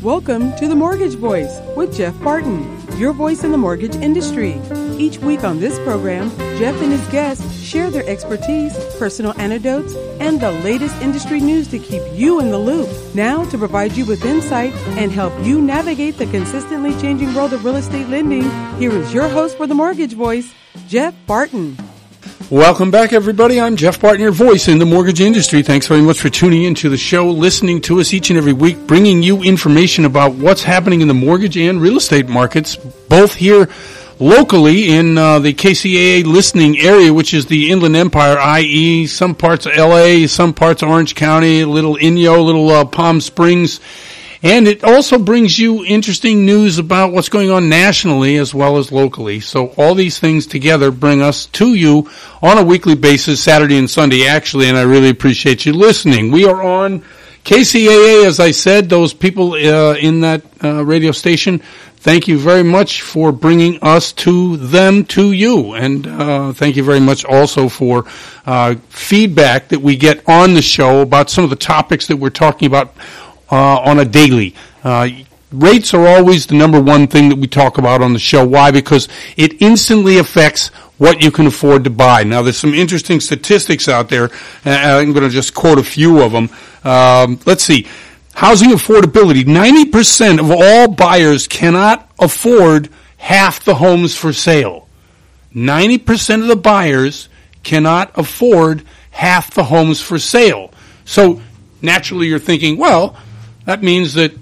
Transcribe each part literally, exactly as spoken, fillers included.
Welcome to The Mortgage Voice with Jeff Barton, your voice in the mortgage industry. Each week on this program, Jeff and his guests share their expertise, personal anecdotes, and the latest industry news to keep you in the loop. Now, to provide you with insight and help you navigate the consistently changing world of real estate lending, here is your host for The Mortgage Voice, Jeff Barton. Welcome back, everybody. I'm Jeff Barton, your voice in the mortgage industry. Thanks very much for tuning into the show, listening to us each and every week, bringing you information about what's happening in the mortgage and real estate markets, both here locally in uh, the K C A A listening area, which is the Inland Empire, that is some parts of L A, some parts of Orange County, a little Inyo, a little uh, Palm Springs. And it also brings you interesting news about what's going on nationally as well as locally. So all these things together bring us to you on a weekly basis, Saturday and Sunday actually, and I really appreciate you listening. We are on K C A A, as I said, those people uh, in that uh, radio station. Thank you very much for bringing us to them, to you. And uh, thank you very much also for uh, feedback that we get on the show about some of the topics that we're talking about Uh, on a daily. Uh, rates are always the number one thing that we talk about on the show. Why? Because it instantly affects what you can afford to buy. Now, there's some interesting statistics out there. Uh, I'm going to just quote a few of them. Um, let's see. Housing affordability. ninety percent of all buyers cannot afford half the homes for sale. ninety percent of the buyers cannot afford half the homes for sale. So, naturally, you're thinking, well, that means that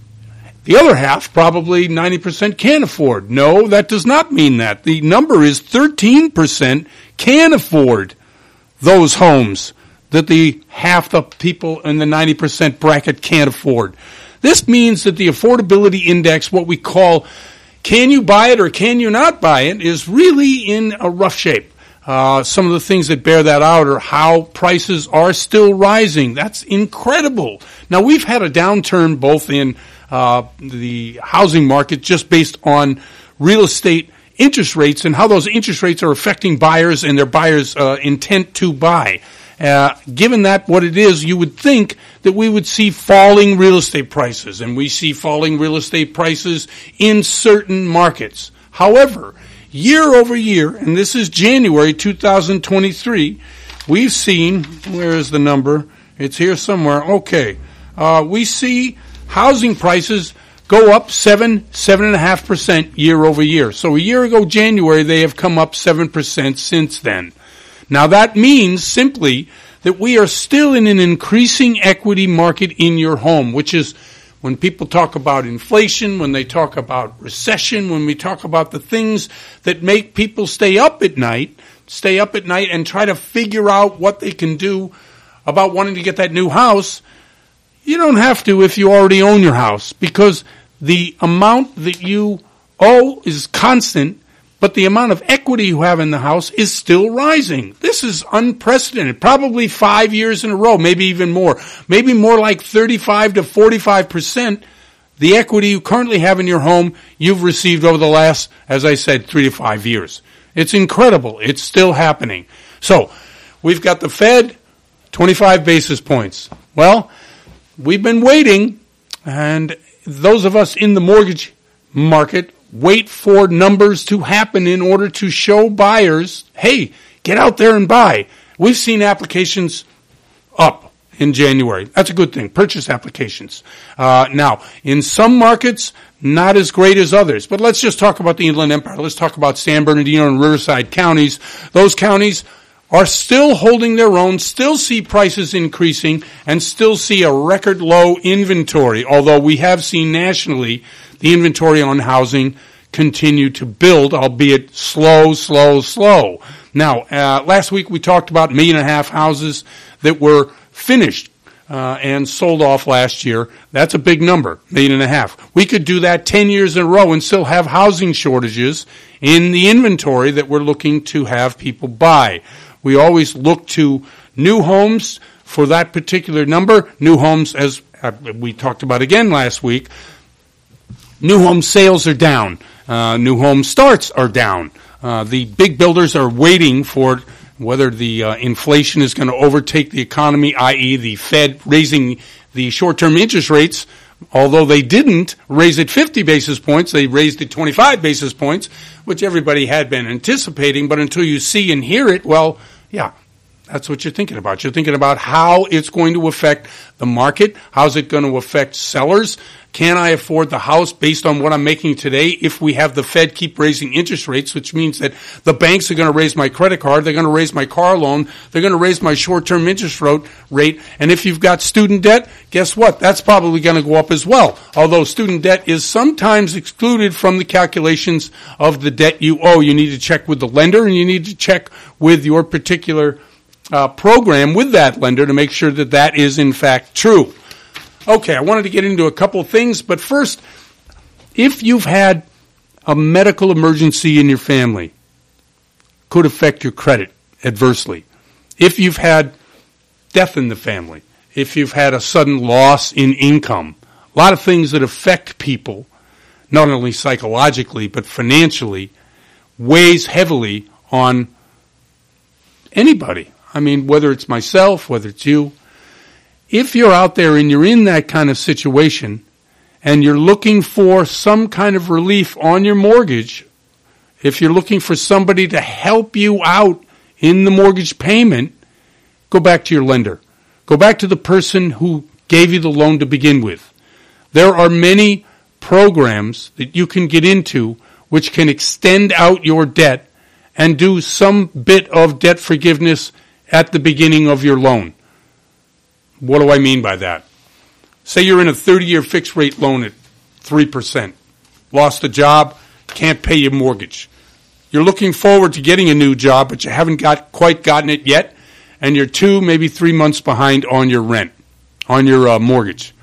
the other half, probably ninety percent, can afford. No, that does not mean that. The number is thirteen percent can afford those homes that the half the people in the ninety percent bracket can't afford. This means that the affordability index, what we call can you buy it or can you not buy it, is really in a rough shape. Uh, some of the things that bear that out are how prices are still rising. That's incredible. Now, we've had a downturn both in uh, the housing market just based on real estate interest rates and how those interest rates are affecting buyers and their buyers' uh, intent to buy. Uh, given that what it is, you would think that we would see falling real estate prices, and we see falling real estate prices in certain markets. However, year over year, and this is January two thousand twenty-three, we've seen, where is the number? It's here somewhere. Okay. Uh, we see housing prices go up seven, seven and a half percent year over year. So a year ago, January, they have come up seven percent since then. Now that means simply that we are still in an increasing equity market in your home, which is when people talk about inflation, when they talk about recession, when we talk about the things that make people stay up at night, stay up at night and try to figure out what they can do about wanting to get that new house, you don't have to if you already own your house, because the amount that you owe is constant, but the amount of equity you have in the house is still rising. This is unprecedented. Probably five years in a row, maybe even more. Maybe more like thirty-five to forty-five percent the equity you currently have in your home you've received over the last, as I said, three to five years. It's incredible. It's still happening. So, we've got the Fed, twenty-five basis points. Well, we've been waiting, and those of us in the mortgage market wait for numbers to happen in order to show buyers, hey, get out there and buy. We've seen applications up in January. That's a good thing. Purchase applications. Uh, now, in some markets, not as great as others. But let's just talk about the Inland Empire. Let's talk about San Bernardino and Riverside counties. Those counties are still holding their own, still see prices increasing, and still see a record low inventory, although we have seen nationally the inventory on housing continue to build, albeit slow, slow, slow. Now, uh, last week we talked about a million and a half houses that were finished uh, and sold off last year. That's a big number, million and a half. We could do that ten years in a row and still have housing shortages in the inventory that we're looking to have people buy. We always look to new homes for that particular number. New homes, as uh, we talked about again last week, new home sales are down. Uh, new home starts are down. Uh, the big builders are waiting for whether the uh, inflation is going to overtake the economy, that is the Fed raising the short-term interest rates Although they didn't raise it fifty basis points, they raised it twenty-five basis points, which everybody had been anticipating. But until you see and hear it, well, yeah, that's what you're thinking about. You're thinking about how it's going to affect the market. How's it going to affect sellers? Can I afford the house based on what I'm making today if we have the Fed keep raising interest rates, which means that the banks are going to raise my credit card, they're going to raise my car loan, they're going to raise my short-term interest rate, and if you've got student debt, guess what? That's probably going to go up as well, although student debt is sometimes excluded from the calculations of the debt you owe. You need to check with the lender, and you need to check with your particular uh, program with that lender to make sure that that is in fact true. Okay, I wanted to get into a couple of things, but first, if you've had a medical emergency in your family, could affect your credit adversely. If you've had death in the family, if you've had a sudden loss in income, a lot of things that affect people, not only psychologically, but financially, weighs heavily on anybody. I mean, whether it's myself, whether it's you. If you're out there and you're in that kind of situation and you're looking for some kind of relief on your mortgage, if you're looking for somebody to help you out in the mortgage payment, go back to your lender. Go back to the person who gave you the loan to begin with. There are many programs that you can get into which can extend out your debt and do some bit of debt forgiveness at the beginning of your loan. What do I mean by that? Say you're in a thirty-year fixed-rate loan at three percent. Lost a job, can't pay your mortgage. You're looking forward to getting a new job, but you haven't got quite gotten it yet, and you're two, maybe three months behind on your rent, on your uh, mortgage.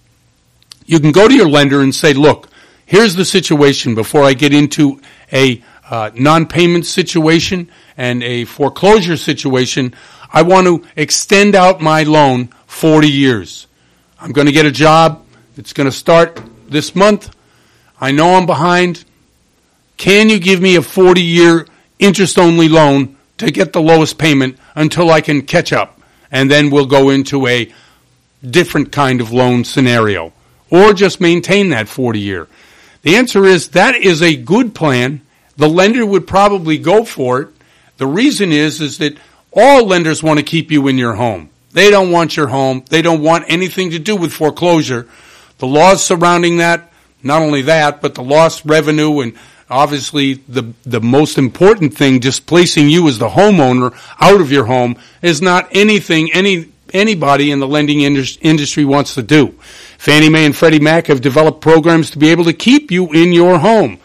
You can go to your lender and say, look, here's the situation before I get into a uh, non-payment situation and a foreclosure situation. I want to extend out my loan forty years. I'm going to get a job. It's going to start this month. I know I'm behind. Can you give me a forty-year interest-only loan to get the lowest payment until I can catch up? And then we'll go into a different kind of loan scenario. Or just maintain that forty-year. The answer is that is a good plan. The lender would probably go for it. The reason is, is that all lenders want to keep you in your home. They don't want your home. They don't want anything to do with foreclosure. The laws surrounding that, not only that, but the lost revenue and obviously the the most important thing, displacing you as the homeowner out of your home, is not anything any anybody in the lending industry wants to do. Fannie Mae and Freddie Mac have developed programs to be able to keep you in your home.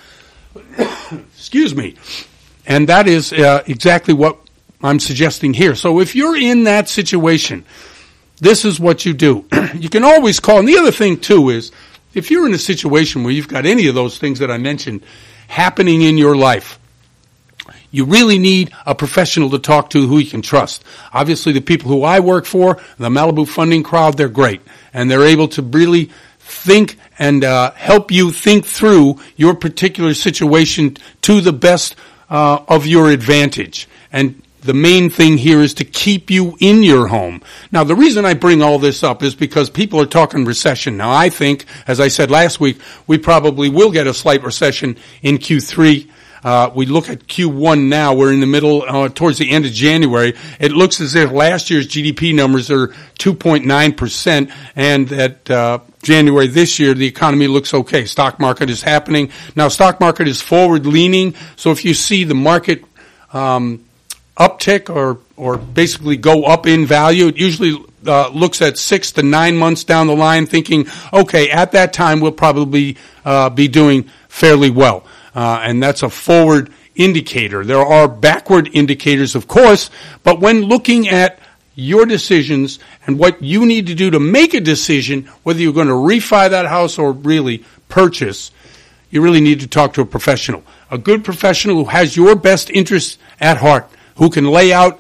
Excuse me. And that is uh, exactly what I'm suggesting here. So if you're in that situation, this is what you do. You can always call. And the other thing, too, is if you're in a situation where you've got any of those things that I mentioned happening in your life, you really need a professional to talk to who you can trust. Obviously, the people who I work for, the Malibu Funding crowd, they're great. And they're able to really think and uh, help you think through your particular situation to the best uh, of your advantage. And the main thing here is to keep you in your home. Now, the reason I bring all this up is because people are talking recession. Now, I think, as I said last week, we probably will get a slight recession in Q three. Uh, we look at Q one now. We're in the middle, uh, towards the end of January. It looks as if last year's G D P numbers are two point nine percent, and that uh, January this year, the economy looks okay. Stock market is happening. Now, stock market is forward-leaning, so if you see the market um uptick or or basically go up in value, it usually uh, looks at six to nine months down the line, thinking, okay, at that time we'll probably uh, be doing fairly well. Uh, and that's a forward indicator. There are backward indicators, of course, but when looking at your decisions and what you need to do to make a decision, whether you're going to refi that house or really purchase, you really need to talk to a professional. A good professional who has your best interests at heart, who can lay out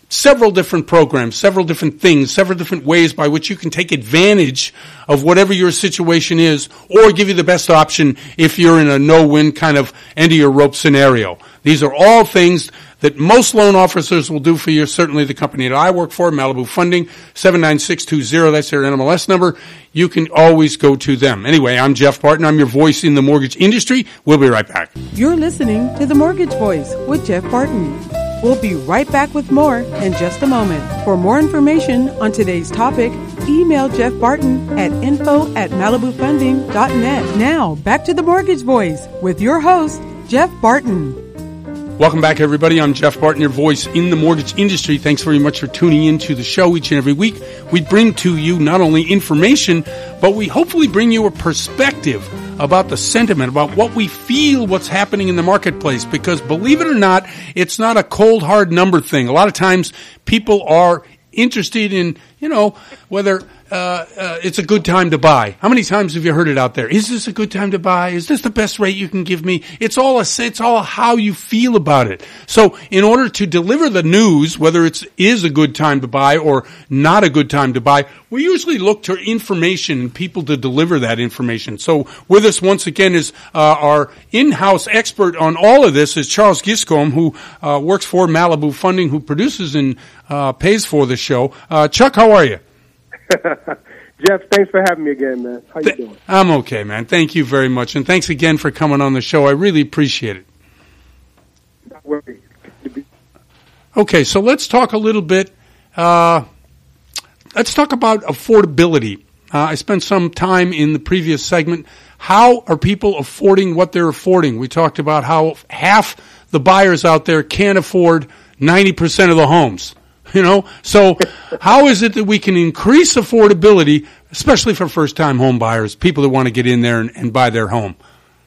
several different programs, several different things, several different ways by which you can take advantage of whatever your situation is, or give you the best option if you're in a no-win kind of end-of-your-rope scenario. These are all things that most loan officers will do for you. Certainly the company that I work for, Malibu Funding, seven nine six two zero, that's their N M L S number. You can always go to them. Anyway, I'm Jeff Barton. I'm your voice in the mortgage industry. We'll be right back. You're listening to The Mortgage Voice with Jeff Barton. We'll be right back with more in just a moment. For more information on today's topic, email Jeff Barton at info at malibu funding dot net. Now, back to The Mortgage Voice with your host, Jeff Barton. Welcome back, everybody. I'm Jeff Barton, your voice in the mortgage industry. Thanks very much for tuning in to the show each and every week. We bring to you not only information, but we hopefully bring you a perspective about the sentiment, about what we feel, what's happening in the marketplace. Because believe it or not, it's not a cold, hard number thing. A lot of times people are interested in, you know, whether uh, uh, it's a good time to buy. How many times have you heard it out there? Is this a good time to buy? Is this the best rate you can give me? It's all a, it's all how you feel about it. So in order to deliver the news, whether it's is a good time to buy or not a good time to buy, we usually look to information and people to deliver that information. So with us once again is uh, our in-house expert on all of this is Charles Giscombe, who uh, works for Malibu Funding, who produces and uh, pays for the show. Uh, Chuck, how are you? Jeff, thanks for having me again, man. How you Th- doing? I'm okay, man. Thank you very much. And thanks again for coming on the show. I really appreciate it. Not worried. Okay, so let's talk a little bit. Uh, let's talk about affordability. Uh, I spent some time in the previous segment. How are people affording what they're affording? We talked about how half the buyers out there can't afford ninety percent of the homes. You know, so how is it that we can increase affordability, especially for first-time home buyers, people that want to get in there and, and buy their home?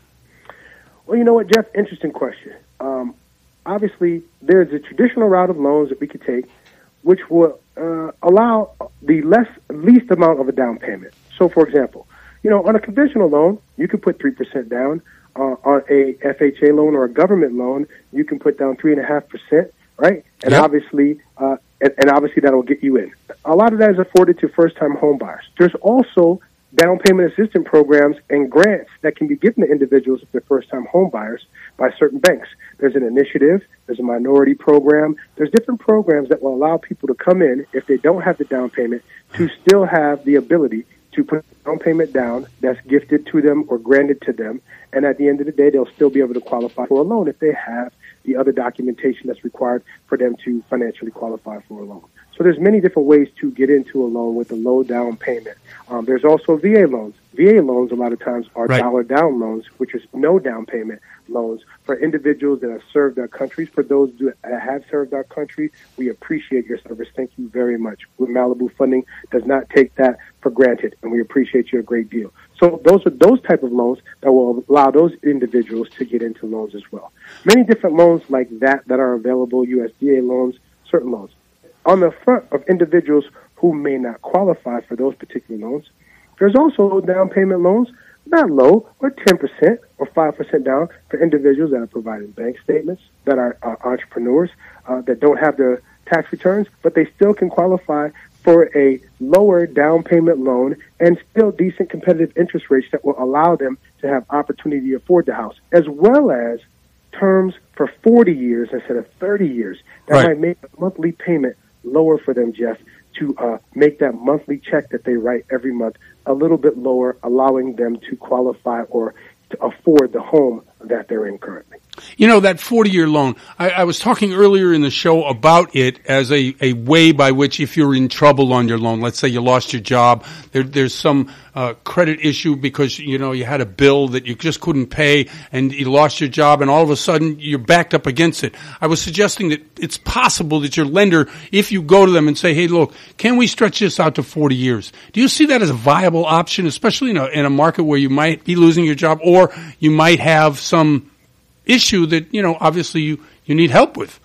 Well, you know what, Jeff? Interesting question. Um, obviously, there's a traditional route of loans that we could take, which will uh, allow the less least amount of a down payment. So, for example, you know, on a conventional loan, you could put three percent down. Uh, on a F H A loan or a government loan, you can put down three point five percent, right? And yep. obviously, uh, and, and obviously that will get you in. A lot of that is afforded to first-time home buyers. There's also down payment assistance programs and grants that can be given to individuals if they're first-time home buyers by certain banks. There's an initiative, there's a minority program, there's different programs that will allow people to come in, if they don't have the down payment, to still have the ability to put down payment down that's gifted to them or granted to them, and at the end of the day, they'll still be able to qualify for a loan if they have the other documentation that's required for them to financially qualify for a loan. So there's many different ways to get into a loan with a low down payment. Um, there's also V A loans. V A loans a lot of times are right. dollar down loans, which is no down payment loans for individuals that have served our countries. For those that have served our country, we appreciate your service. Thank you very much. With Malibu Funding does not take that for granted, and we appreciate you a great deal. So those are those type of loans that will allow those individuals to get into loans as well. Many different loans like that that are available, U S D A loans, certain loans. On the front of individuals who may not qualify for those particular loans, there's also down payment loans, not low, or ten percent or five percent down for individuals that are providing bank statements, that are uh, entrepreneurs, uh, that don't have their tax returns, but they still can qualify for a lower down payment loan and still decent competitive interest rates that will allow them to have opportunity to afford the house, as well as terms for forty years instead of thirty years. That right. might make the monthly payment lower for them, Jeff, to uh, make that monthly check that they write every month a little bit lower, allowing them to qualify or to afford the home that they're in currently. You know, that forty-year loan, I, I was talking earlier in the show about it as a, a way by which if you're in trouble on your loan, let's say you lost your job, there, there's some uh, credit issue because, you know, you had a bill that you just couldn't pay and you lost your job and all of a sudden you're backed up against it. I was suggesting that it's possible that your lender, if you go to them and say, hey, look, can we stretch this out to forty years? Do you see that as a viable option, especially in a, in a market where you might be losing your job or you might have some issue that, you know, obviously you, you need help with?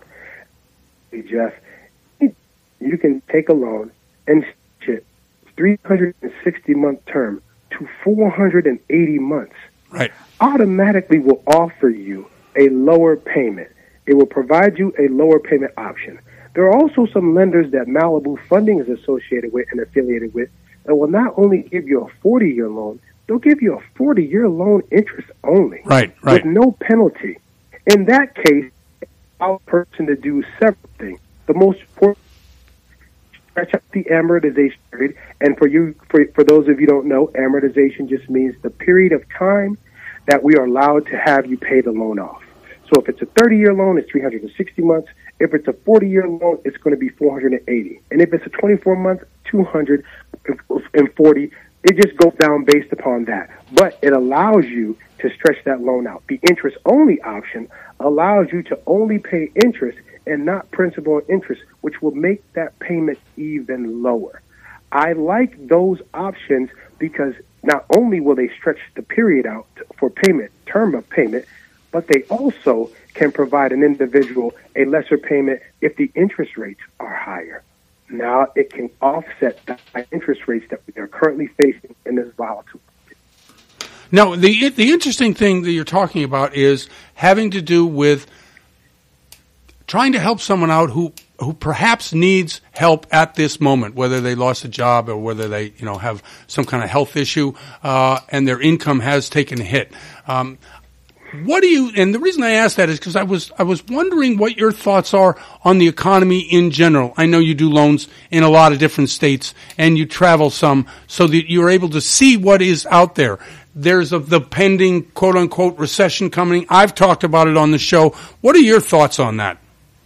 Hey, Jeff, you can take a loan and stretch it three hundred sixty month term to four hundred eighty months. Right. Automatically will offer you a lower payment. It will provide you a lower payment option. There are also some lenders that Malibu Funding is associated with and affiliated with that will not only give you a forty-year loan, they'll give you a forty-year loan interest only. Right, right. With no penalty. In that case, allow a person to do several things. The most important, stretch out the amortization period. And for you, for, for those of you who don't know, amortization just means the period of time that we are allowed to have you pay the loan off. So if it's a thirty-year loan, it's three hundred sixty months. If it's a forty-year loan, it's going to be four hundred eighty. And if it's a twenty-four month, two hundred forty. It just goes down based upon that. But it allows you to stretch that loan out. The interest-only option allows you to only pay interest and not principal and interest, which will make that payment even lower. I like those options because not only will they stretch the period out for payment, term of payment, but they also can provide an individual a lesser payment if the interest rates are higher. Now it can offset the high interest rates that we are currently facing in this volatile market. Now, the the interesting thing that you're talking about is having to do with trying to help someone out who who perhaps needs help at this moment, whether they lost a job or whether they, you know, have some kind of health issue, uh, and their income has taken a hit. Um, What do you, and the reason I asked that is because I was, I was wondering what your thoughts are on the economy in general. I know you do loans in a lot of different states and you travel some so that you're able to see what is out there. There's a, the pending quote unquote recession coming. I've talked about it on the show. What are your thoughts on that?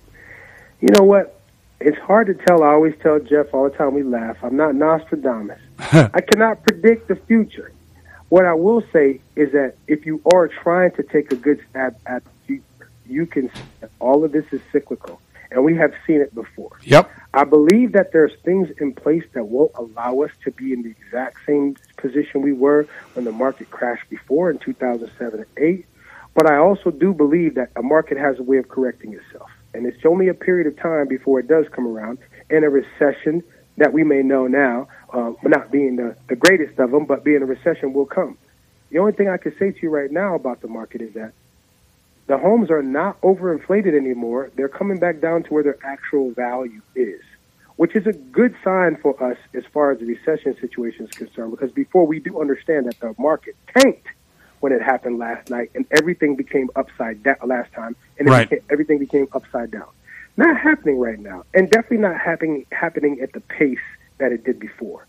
You know what? It's hard to tell. I always tell Jeff all the time, we laugh. I'm not Nostradamus. I cannot predict the future. What I will say is that if you are trying to take a good stab at the future, you can see that all of this is cyclical, and we have seen it before. Yep. I believe that there's things in place that won't allow us to be in the exact same position we were when the market crashed before in two thousand seven and eight, but I also do believe that a market has a way of correcting itself, and it's only a period of time before it does come around. In a recession that we may know now, uh, not being the, the greatest of them, but being a recession will come. The only thing I can say to you right now about the market is that the homes are not overinflated anymore. They're coming back down to where their actual value is, which is a good sign for us as far as the recession situation is concerned, because before we do understand that the market tanked when it happened last night and everything became upside down last time, and it right. became, everything became upside down. Not happening right now, and definitely not happening happening at the pace that it did before.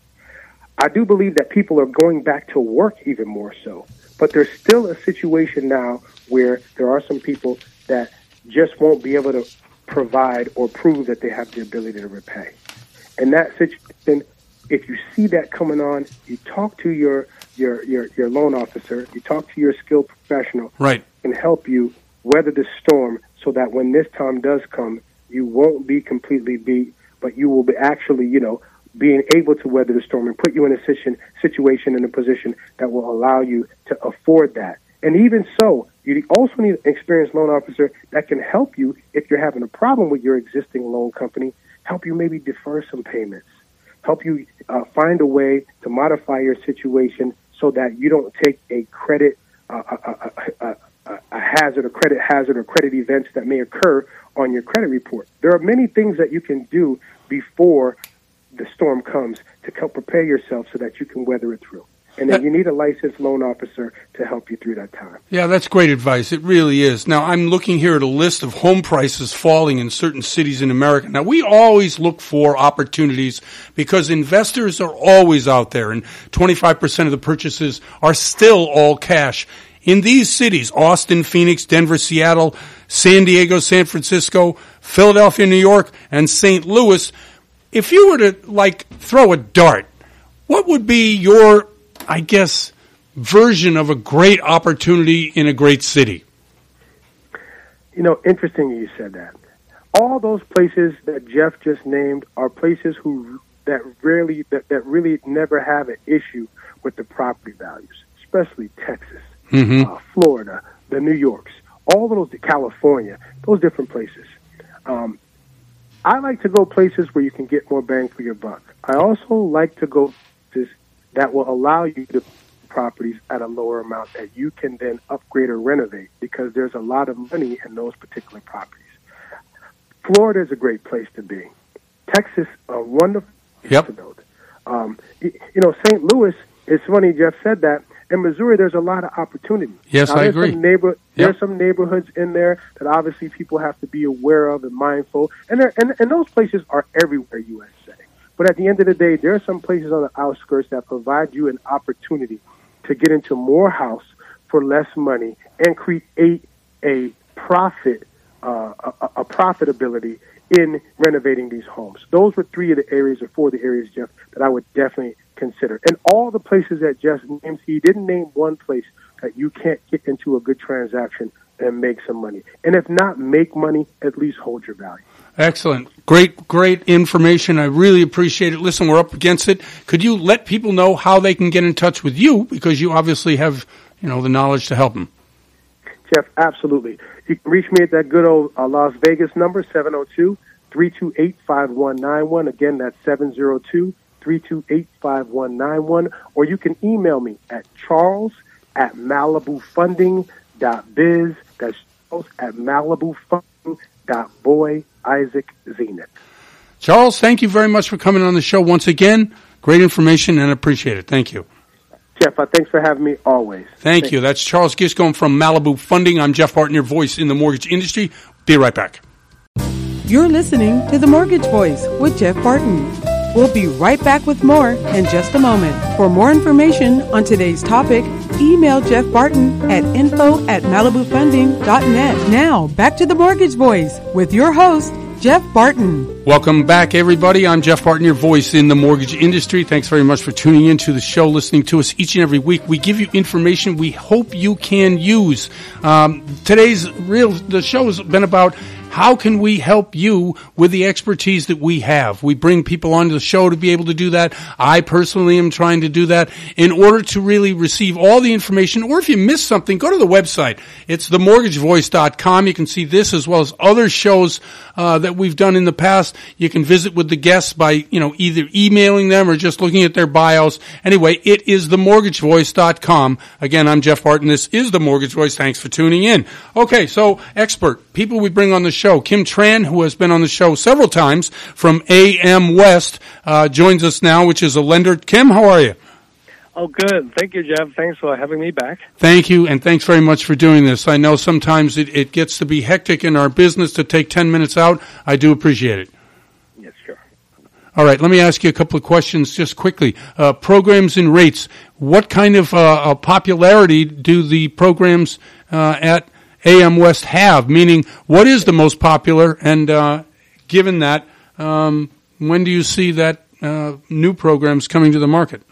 I do believe that people are going back to work even more so, but there's still a situation now where there are some people that just won't be able to provide or prove that they have the ability to repay. In that situation, if you see that coming on, you talk to your your your, your loan officer, you talk to your skilled professional, right, and help you weather the storm so that when this time does come, you won't be completely beat, but you will be actually, you know, being able to weather the storm and put you in a situation, situation in a position that will allow you to afford that. And even so, you also need an experienced loan officer that can help you if you're having a problem with your existing loan company, help you maybe defer some payments, help you uh, find a way to modify your situation so that you don't take a credit, uh, a, a, a, a hazard, a credit hazard, or credit events that may occur on your credit report. There are many things that you can do before the storm comes to help prepare yourself so that you can weather it through. And then you need a licensed loan officer to help you through that time. Yeah, that's great advice. It really is. Now, I'm looking here at a list of home prices falling in certain cities in America. Now, we always look for opportunities because investors are always out there, and twenty-five percent of the purchases are still all cash. In these cities, Austin, Phoenix, Denver, Seattle, San Diego, San Francisco, Philadelphia, New York, and Saint Louis, if you were to, like, throw a dart, what would be your, I guess, version of a great opportunity in a great city? You know, interesting you said that. All those places that Jeff just named are places who that really that, that really never have an issue with the property values, especially Texas, mm-hmm. uh, Florida, the New Yorks, all of those, California, those different places. Um, I like to go places where you can get more bang for your buck. I also like to go places that will allow you to properties at a lower amount that you can then upgrade or renovate, because there's a lot of money in those particular properties. Florida is a great place to be. Texas, a wonderful place Yep. to build. Um, you, you know, Saint Louis, it's funny Jeff said that. In Missouri, there's a lot of opportunity. Yes, now, I there's agree. Some neighbor, Yep. There's some neighborhoods in there that obviously people have to be aware of and mindful. And, there, and, and those places are everywhere, U S A. But at the end of the day, there are some places on the outskirts that provide you an opportunity to get into more house for less money and create a profit, uh, a, a profitability in renovating these homes. Those were three of the areas, or four of the areas, Jeff, that I would definitely consider. And all the places that Jeff named, he didn't name one place that you can't get into a good transaction and make some money. And if not make money, at least hold your value. Excellent. Great, great information. I really appreciate it. Listen, we're up against it. Could you let people know how they can get in touch with you? Because you obviously have, you know, the knowledge to help them. Jeff, absolutely. You can reach me at that good old uh, Las Vegas number, seven oh two, three two eight, five one nine one. Again, that's seven oh two, three two eight, five one nine one. Or you can email me at charles at malibu funding dot biz. That's charles at malibu funding dot boy Isaac Zenith. Charles, thank you very much for coming on the show once again. Great information and appreciate it. Thank you. Jeff, uh, thanks for having me always. Thank, Thank you. you. That's Charles Giscombe from Malibu Funding. I'm Jeff Barton, your voice in the mortgage industry. Be right back. You're listening to The Mortgage Voice with Jeff Barton. We'll be right back with more in just a moment. For more information on today's topic, email Jeff Barton at info at malibu funding dot net. Now, back to The Mortgage Voice with your host, Jeff Barton. Welcome back, everybody. I'm Jeff Barton, your voice in the mortgage industry. Thanks very much for tuning in to the show, listening to us each and every week. We give you information we hope you can use. Um, today's real, the show has been about how can we help you with the expertise that we have? We bring people onto the show to be able to do that. I personally am trying to do that in order to really receive all the information. Or if you miss something, go to the website. It's the mortgage voice dot com. You can see this as well as other shows uh, that we've done in the past. You can visit with the guests by, you know, either emailing them or just looking at their bios. Anyway, it is the mortgage voice dot com. Again, I'm Jeff Barton. This is The Mortgage Voice. Thanks for tuning in. Okay, so expert, people we bring on the show. Kim Tran, who has been on the show several times from A M West, uh, joins us now, which is a lender. Kim, how are you? Oh, good. Thank you, Jeff. Thanks for having me back. Thank you, and thanks very much for doing this. I know sometimes it, it gets to be hectic in our business to take ten minutes out. I do appreciate it. Yes, sure. All right, let me ask you a couple of questions just quickly. Uh, programs and rates. What kind of uh, popularity do the programs uh, at A M West have? Meaning, what is the most popular? And uh, given that, um, when do you see that uh, new programs coming to the market?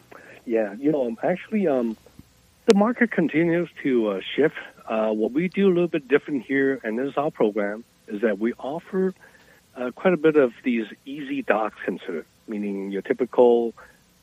Yeah, you know, actually, um, the market continues to uh, shift. Uh, what we do a little bit different here, and this is our program, is that we offer uh, quite a bit of these easy docs considered, meaning your typical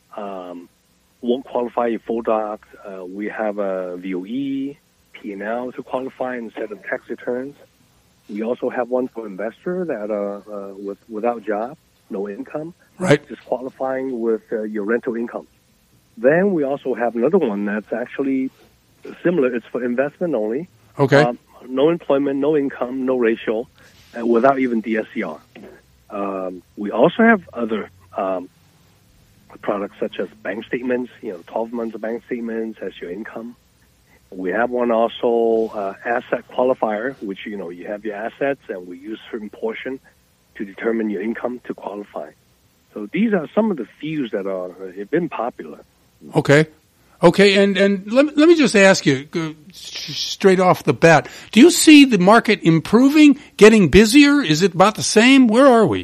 um, won't qualify your full doc. Uh, we have a V O E, P and L to qualify instead of tax returns. We also have one for investor that are uh, with without job, no income, Right. just qualifying with uh, your rental income. Then we also have another one that's actually similar. It's for investment only. Okay. Um, no employment, no income, no ratio, and without even D S C R. Um, we also have other um, products such as bank statements, you know, twelve months of bank statements as your income. We have one also, uh, asset qualifier, which, you know, you have your assets and we use certain portion to determine your income to qualify. So these are some of the fews that are have been popular. Okay. Okay, and, and let, let me just ask you, uh, straight off the bat, do you see the market improving, getting busier? Is it about the same? Where are we?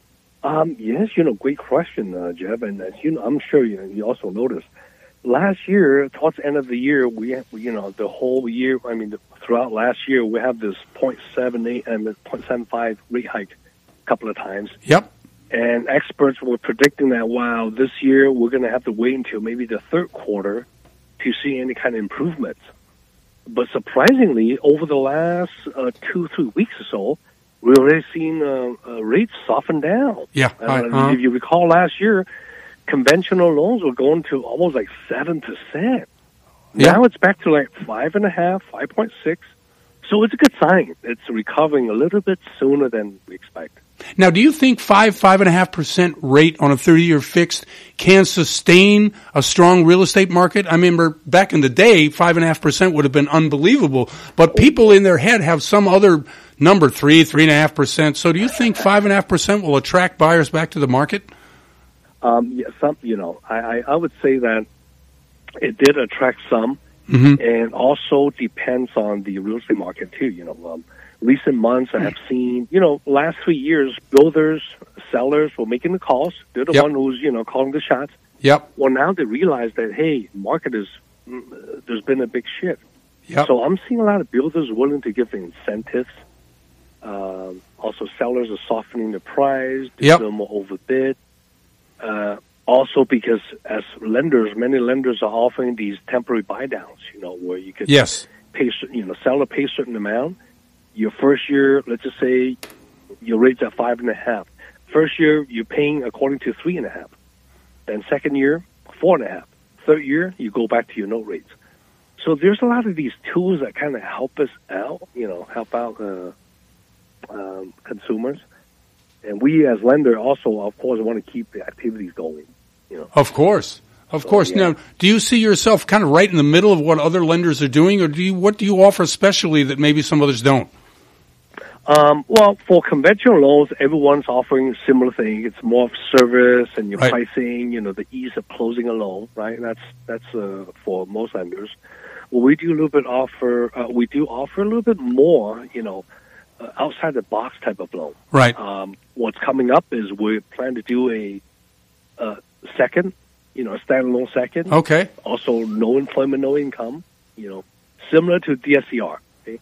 Um, yes, you know, great question, uh, Jeff. And as you know, I'm sure you, you also noticed, last year, towards the end of the year, we, we you know, the whole year, I mean, the, throughout last year, we have this point seven eight and point seven five rate hike a couple of times. Yep. And experts were predicting that, wow, this year we're going to have to wait until maybe the third quarter to see any kind of improvements. But surprisingly, over the last uh, two, three weeks or so, we've already seen uh, uh, rates soften down. Yeah. Uh, I, uh, if you recall last year, conventional loans were going to almost like seven percent. Yeah. Now it's back to like five and a half, five point six. So it's a good sign. It's recovering a little bit sooner than we expect. Now, do you think five, five and a half percent rate on a thirty-year fixed can sustain a strong real estate market? I remember back in the day, five and a half percent would have been unbelievable, but people in their head have some other number, three, three and a half percent. So do you think five and a half percent will attract buyers back to the market? Um, yeah, some, you know, I, I, I would say that it did attract some, mm-hmm. and also depends on the real estate market too. You know, um, recent months I have seen, you know, last three years, builders, sellers were making the calls. They're the Yep. one who's, you know, calling the shots. Yep. Well, now they realize that, hey, market is, mm, there's been a big shift. Yep. So I'm seeing a lot of builders willing to give incentives. Um, also, sellers are softening the price. They're Yep. still more overbid. Uh, also, because as lenders, many lenders are offering these temporary buy downs, you know, where you could Yes. pay, cer- you know, seller pay a certain amount. Your first year, let's just say your rate's at five and a half. First year, you're paying according to three and a half. Then second year, four and a half. Third year, you go back to your note rates. So there's a lot of these tools that kind of help us out, you know, help out uh, um, consumers. And we as lender also, of course, want to keep the activities going, you know. Of course. Of So, course. yeah. Now, do you see yourself kind of right in the middle of what other lenders are doing, or do you, what do you offer specially that maybe some others don't? Um, well, for conventional loans, everyone's offering a similar thing. It's more of service and your Right. pricing, you know, the ease of closing a loan, right? That's that's uh, for most lenders. Well, we do a little bit offer. Uh, we do offer a little bit more, you know, uh, outside the box type of loan. Right. Um, what's coming up is we plan to do a, a second, you know, a standalone second. Okay. Also, no employment, no income. You know, similar to D S C R.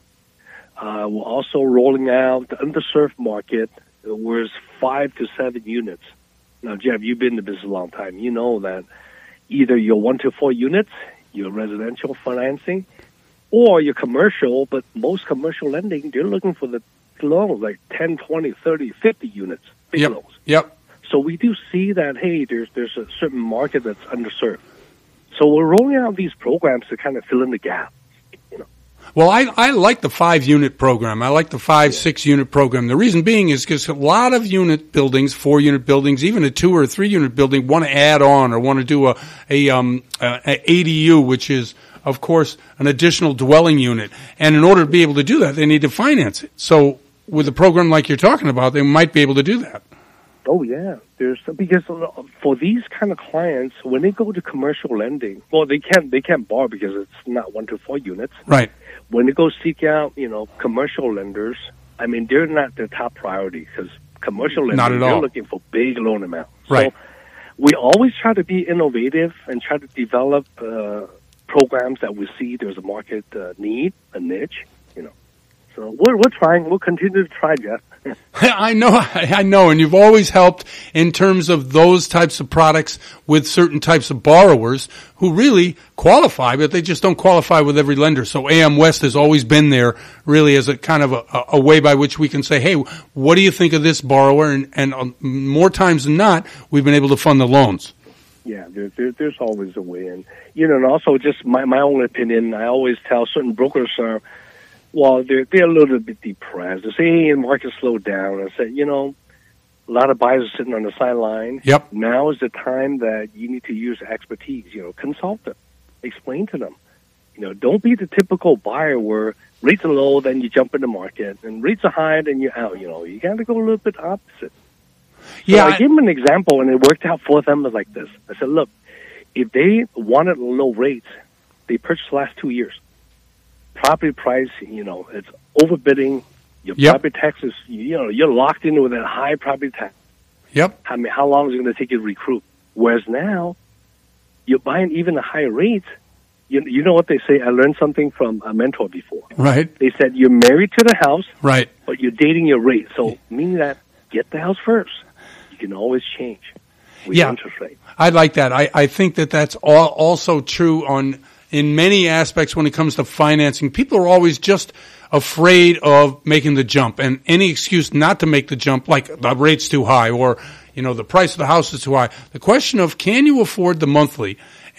Uh, we're also rolling out the underserved market, where it's five to seven units. Now, Jeff, you've been in the business a long time. You know that either you're one to four units, you're residential financing, or you're commercial, but most commercial lending, they're looking for the loans like ten, twenty, thirty, fifty units, big Yep. loans. Yep. So we do see that, hey, there's there's a certain market that's underserved. So we're rolling out these programs to kind of fill in the gap. Well, I, I like the five-unit program. I like the five, six-unit program. The reason being is because a lot of unit buildings, four-unit buildings, even a two- or a three-unit building, want to add on or want to do a, a, um, a A D U, which is, of course, an additional dwelling unit. And in order to be able to do that, they need to finance it. So with a program like you're talking about, they might be able to do that. Oh, yeah. There's because for these kind of clients, when they go to commercial lending, well, they can't they can't borrow because it's not one to four units. Right. When they go seek out, you know, commercial lenders, I mean, they're not their top priority because commercial lenders, Not at they're all. looking for big loan amounts. Right. So we always try to be innovative and try to develop uh, programs that we see there's a market uh, need, a niche, you know. So we're we're trying. We'll continue to try, Jeff. I know, I know, and you've always helped in terms of those types of products with certain types of borrowers who really qualify, but they just don't qualify with every lender. So A M West has always been there really as a kind of a, a way by which we can say, hey, what do you think of this borrower? And, and um, more times than not, we've been able to fund the loans. Yeah, there, there, there's always a way. And, you know, and also just my, my own opinion, I always tell certain brokers are, well, they're, they're a little bit depressed. They say, hey, the market slowed down. I said, you know, a lot of buyers are sitting on the sideline. Yep. Now is the time that you need to use expertise, you know, consult them, explain to them. You know, don't be the typical buyer where rates are low, then you jump in the market, and rates are high, then you're out. You know, you got to go a little bit opposite. So Yeah, I I- gave them an example, and it worked out for them was like this. I said, look, if they wanted low rates, they purchased the last two years. Property price, you know, it's overbidding. Your Yep. property taxes, you know, you're locked into with that high property tax. Yep. I mean, how long is it going to take you to recruit? Whereas now, you're buying even the higher rates. You, you know what they say? I learned something from a mentor before. Right. They said you're married to the house, Right. but you're dating your rate. So meaning that get the house first. You can always change with Yeah. your interest rate. I like that. I, I think that that's all, also true on in many aspects when it comes to financing. People are always just afraid of making the jump, and any excuse not to make the jump, like the rate's too high or, you know, the price of the house is too high. The question of can you afford the monthly?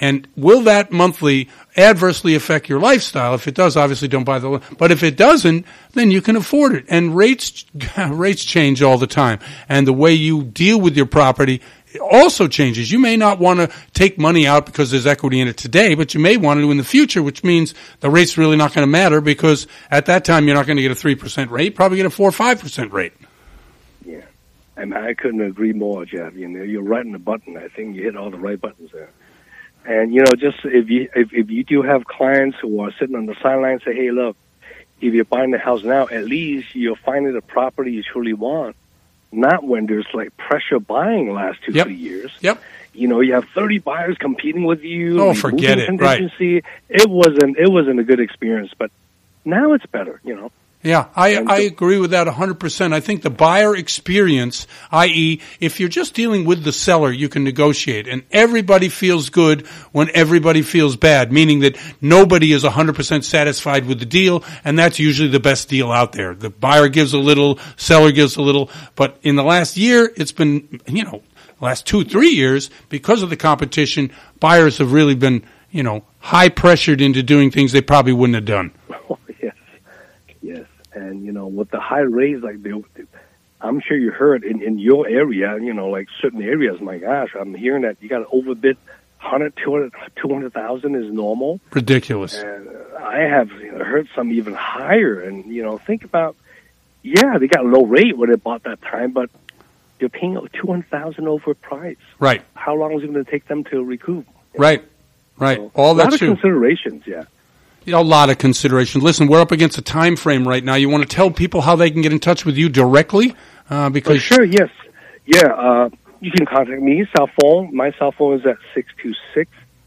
And will that monthly adversely affect your lifestyle? If it does, obviously don't buy the loan. But if it doesn't, then you can afford it. And rates, rates change all the time. And the way you deal with your property also changes. You may not want to take money out because there's equity in it today, but you may want to in the future, which means the rate's really not going to matter because at that time you're not going to get a three percent rate, probably get a four or five percent rate. Yeah. And I couldn't agree more, Jeff. You know, you're right on the button. I think you hit all the right buttons there. And, you know, just if you if, if you do have clients who are sitting on the sidelines, say, hey, look, if you're buying the house now, at least you're finding the property you truly want, not when there's, like, pressure buying the last two, yep. three years. Yep. You know, you have thirty buyers competing with you. Oh, forget it. Right. It wasn't, it wasn't a good experience, but now it's better, you know. Yeah, I, I agree with that one hundred percent. I think the buyer experience, that is, if you're just dealing with the seller, you can negotiate. And everybody feels good when everybody feels bad, meaning that nobody is one hundred percent satisfied with the deal, and that's usually the best deal out there. The buyer gives a little, seller gives a little. But in the last year, it's been, you know, last two, three years, because of the competition, buyers have really been, you know, high pressured into doing things they probably wouldn't have done. Oh, yes. Yes. And, you know, with the high rates, like, they, I'm sure you heard in, in your area, you know, like certain areas, my gosh, I'm hearing that you got to overbid one hundred, two hundred thousand is normal. Ridiculous. And I have you know, heard some even higher. And, you know, think about, yeah, they got a low rate when they bought that time, but they're paying two hundred thousand over price. Right. How long is it going to take them to recoup? Right. Right. So, all that's true. A lot of considerations, yeah. You know, a lot of consideration. Listen, we're up against a time frame right now. You want to tell people how they can get in touch with you directly? Uh, because oh, sure, yes. Yeah, uh, you can contact me, cell phone. My cell phone is at six two six,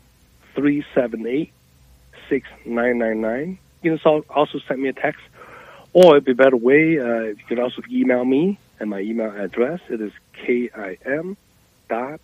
three seven eight, six nine nine nine. You can also send me a text. Or it'd be a better way, uh, you can also email me, and my email address, it is kim dot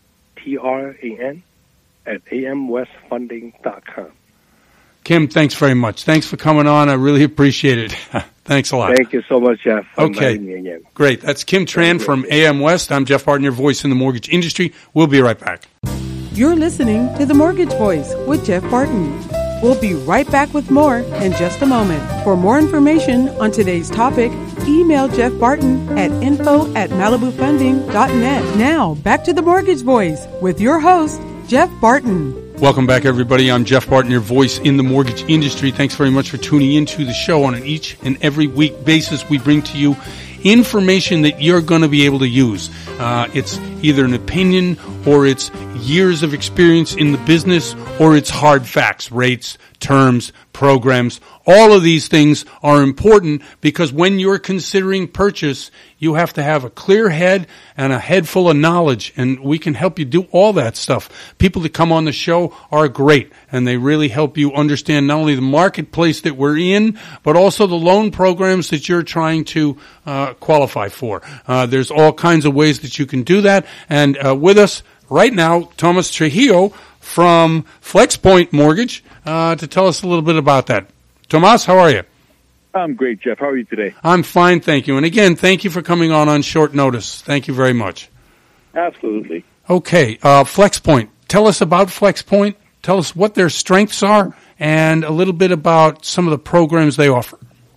tran at amwestfunding dot com. Kim, thanks very much. Thanks for coming on. I really appreciate it. Thanks a lot. Thank you so much, Jeff. For okay. inviting me again. Great. That's Kim Tran from A M West. I'm Jeff Barton, your voice in the mortgage industry. We'll be right back. You're listening to The Mortgage Voice with Jeff Barton. We'll be right back with more in just a moment. For more information on today's topic, email Jeff Barton at info at malibu funding dot net. Now, back to The Mortgage Voice with your host, Jeff Barton. Welcome back, everybody. I'm Jeff Barton, your voice in the mortgage industry. Thanks very much for tuning into the show. On an each and every week basis, we bring to you information that you're going to be able to use. Uh, it's either an opinion, or it's years of experience in the business, or it's hard facts, rates, terms, programs. All of these things are important because when you're considering purchase, you have to have a clear head and a head full of knowledge, and we can help you do all that stuff. People that come on the show are great, and they really help you understand not only the marketplace that we're in, but also the loan programs that you're trying to uh, qualify for. Uh, there's all kinds of ways that you can do that, and uh, with us right now, Thomas Trujillo from FlexPoint Mortgage uh, to tell us a little bit about that. Tomas, how are you? I'm great, Jeff. How are you today? I'm fine, thank you. And again, thank you for coming on on short notice. Thank you very much. Absolutely. Okay, uh, FlexPoint. Tell us about FlexPoint. Tell us what their strengths are and a little bit about some of the programs they offer.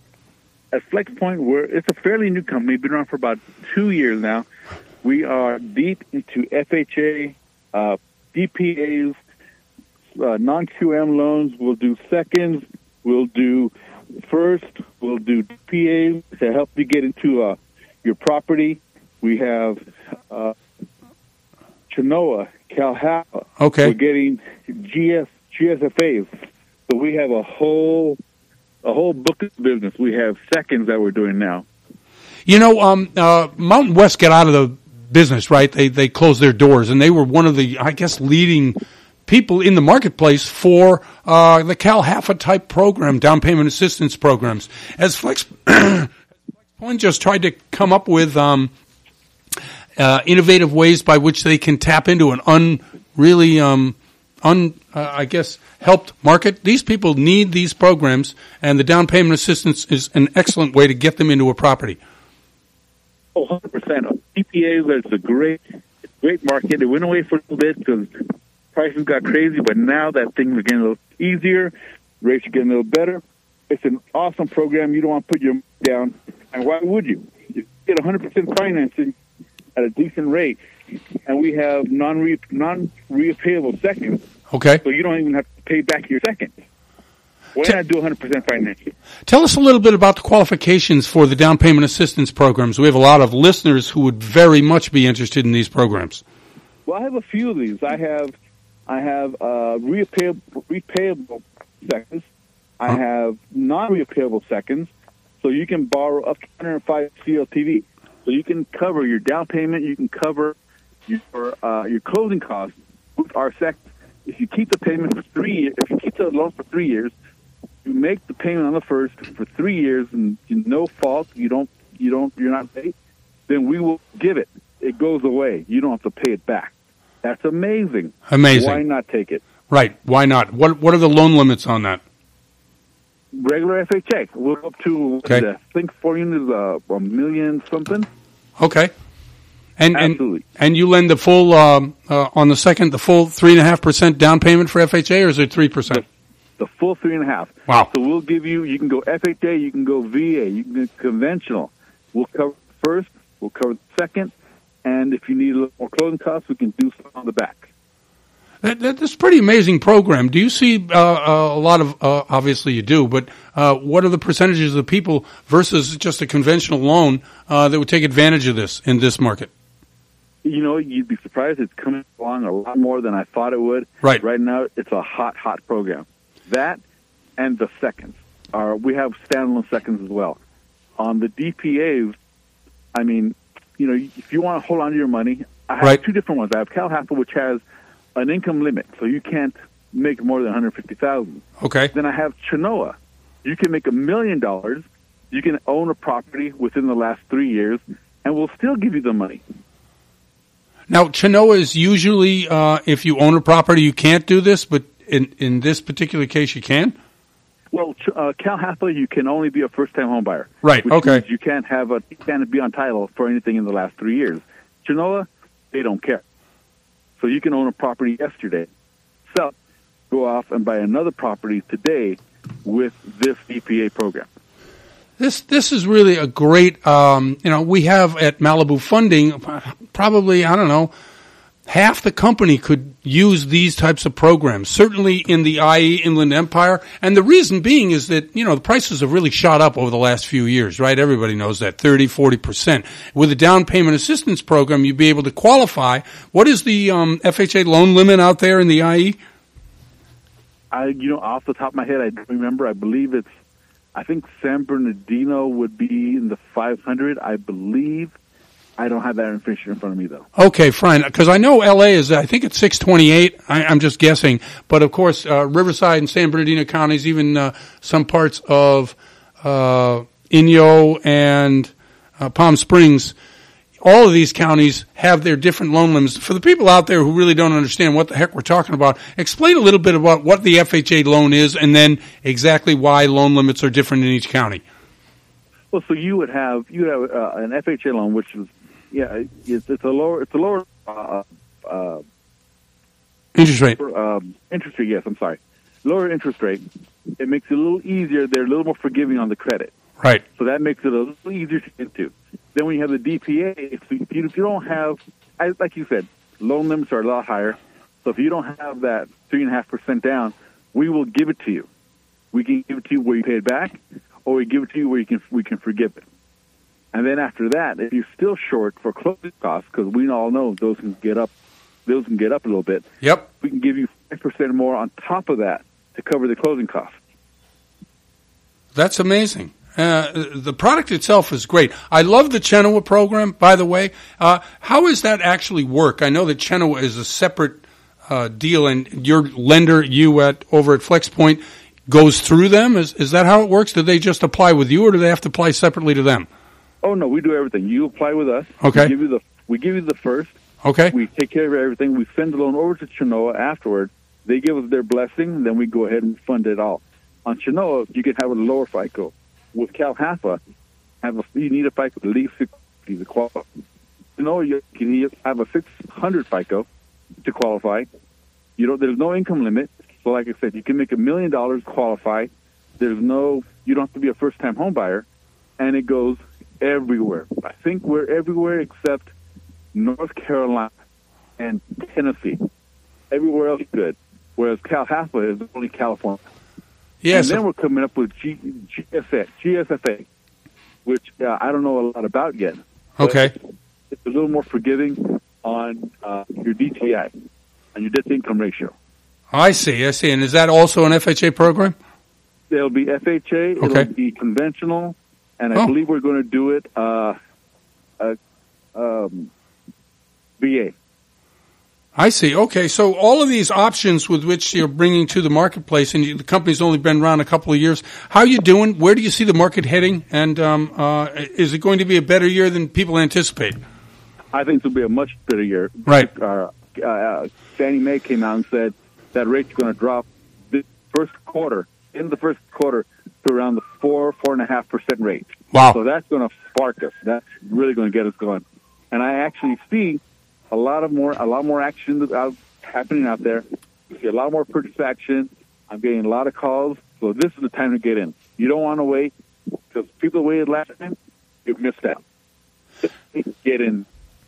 At FlexPoint, we're, it's a fairly new company. We've been around for about two years now. We are deep into F H A, uh, D P As, uh, non-Q M loans. We'll do seconds. We'll do first. We'll do D P As to help you get into uh, your property. We have uh, Chenoa, Calhapa. Okay. We're getting G S, G S F As. So we have a whole a whole book of business. We have seconds that we're doing now. You know, um, uh, Mountain West got out of the business, right? They they closed their doors, and they were one of the, I guess, leading people in the marketplace for uh, the Calhapa type program, down payment assistance programs. As Flex Point just tried to come up with um, uh, innovative ways by which they can tap into an un really um, un uh, I guess helped market. These people need these programs, and the down payment assistance is an excellent way to get them into a property. Oh, one hundred percent. D P As, it's a great, great market. It went away for a little bit because prices got crazy, but now that things are getting a little easier, rates are getting a little better. It's an awesome program. You don't want to put your money down. And why would you? You get one hundred percent financing at a decent rate, and we have non-re- non-repayable seconds. Okay. So you don't even have to pay back your seconds. Why not do one hundred percent financing? Tell us a little bit about the qualifications for the down payment assistance programs. We have a lot of listeners who would very much be interested in these programs. Well, I have a few of these. I have, I have uh, repayable, repayable seconds. I huh? have non-repayable seconds. So you can borrow up to one hundred five C L T V. So you can cover your down payment. You can cover your uh, your closing costs with our seconds. If you keep the payment for three years, if you keep the loan for three years, you make the payment on the first for three years, and no fault. You don't, you don't, you're not paid. Then we will give it. It goes away. You don't have to pay it back. That's amazing. Amazing. Why not take it? Right. Why not? What What are the loan limits on that? Regular F H A. We're up to, okay. I think, four units, uh, a million something. Okay. And Absolutely. and and you lend the full um, uh, on the second, the full three and a half percent down payment for F H A, or is it three percent? The full three and a half. Wow. So we'll give you. You can go F H A. You can go V A. You can go conventional. We'll cover the first. We'll cover the second. And if you need a little more closing costs, we can do some on the back. That, that, that's a pretty amazing program. Do you see uh, uh, a lot of, uh, obviously you do, but uh, what are the percentages of people versus just a conventional loan uh, that would take advantage of this in this market? You know, you'd be surprised. It's coming along a lot more than I thought it would. Right. Right now, it's a hot, hot program. That and the seconds. Are, we have standalone seconds as well. On the D P As, I mean, you know, if you want to hold on to your money, I have right. two different ones. I have CalHAFA, which has an income limit, so you can't make more than one hundred fifty thousand dollars. Okay. Then I have Chenoa. You can make a million dollars. You can own a property within the last three years, and we'll still give you the money. Now, Chenoa is usually, uh, if you own a property, you can't do this, but in, in this particular case, you can? Well, uh, CalHAFA, you can only be a first-time home buyer. Right, which okay. means you can't have a, you can't be on title for anything in the last three years. Chenoa, they don't care. So you can own a property yesterday, sell, go off and buy another property today with this D P A program. This this is really a great, um, you know, we have at Malibu Funding, probably, I don't know, half the company could use these types of programs, certainly in the I E Inland Empire. And the reason being is that, you know, the prices have really shot up over the last few years, right? Everybody knows that, thirty, forty percent. With a down payment assistance program, you'd be able to qualify. What is the um, F H A loan limit out there in the I E? I, you know, off the top of my head, I don't remember. I believe it's, I think San Bernardino would be in the five hundred, I believe. I don't have that information in front of me, though. Okay, fine. Because I know L A is, I think it's six twenty-eight. I, I'm just guessing. But, of course, uh, Riverside and San Bernardino counties, even uh, some parts of uh, Inyo and uh, Palm Springs, all of these counties have their different loan limits. For the people out there who really don't understand what the heck we're talking about, explain a little bit about what the F H A loan is and then exactly why loan limits are different in each county. Well, so you would have you would have uh, an F H A loan, which is yeah, it's, it's a lower it's a lower uh, uh, interest rate. Um, interest rate, yes. I'm sorry, lower interest rate. It makes it a little easier. They're a little more forgiving on the credit. Right. So that makes it a little easier to get to. Then when you have the D P A, if you, if you don't have, like you said, loan limits are a lot higher. So if you don't have that three and a half percent down, we will give it to you. We can give it to you where you pay it back, or we give it to you where you can we can forgive it. And then after that, if you're still short for closing costs, because we all know those can get up, those can get up a little bit. Yep. We can give you five percent more on top of that to cover the closing costs. That's amazing. Uh, the product itself is great. I love the Chenoa program, by the way. Uh, how does that actually work? I know that Chenoa is a separate uh, deal, and your lender, you at over at FlexPoint, goes through them. Is is that how it works? Do they just apply with you, or do they have to apply separately to them? Oh no, we do everything. You apply with us. Okay. We give you the we give you the first. Okay. We take care of everything. We send the loan over to Chenoa afterward. They give us their blessing, then we go ahead and fund it all. On Chenoa, you can have a lower FICO. With CalHAFA, have a, you need a FICO at least six fifty to qualify. Chenoa, you can have a six hundred FICO to qualify. You You don't. There's no income limit. So, like I said, you can make a million dollars qualify. There's no. You don't have to be a first-time home buyer, and it goes everywhere. I think we're everywhere except North Carolina and Tennessee. Everywhere else is good. Whereas Cal Halfa is only California. Yeah, and so- then we're coming up with G, GSA, G S F A, which uh, I don't know a lot about yet. Okay. It's, it's a little more forgiving on uh, your D T I, on your debt to income ratio. I see, I see. And is that also an F H A program? It'll be F H A, Okay. it'll be conventional, and I Oh. believe we're going to do it uh, uh, um, V A. I see. Okay, so all of these options with which you're bringing to the marketplace, and you, the company's only been around a couple of years. How are you doing? Where do you see the market heading? And um, uh, is it going to be a better year than people anticipate? I think this will be a much better year. Right. Uh, uh, Fannie Mae came out and said that rate's going to drop this first quarter, in the first quarter, to around the four, four and a half percent rate. Wow. So that's going to spark us. That's really going to get us going. And I actually see a lot of more, a lot more action out, happening out there. You see a lot more purchase action. I'm getting a lot of calls. So this is the time to get in. You don't want to wait, because people waited last time. You missed out. Get in.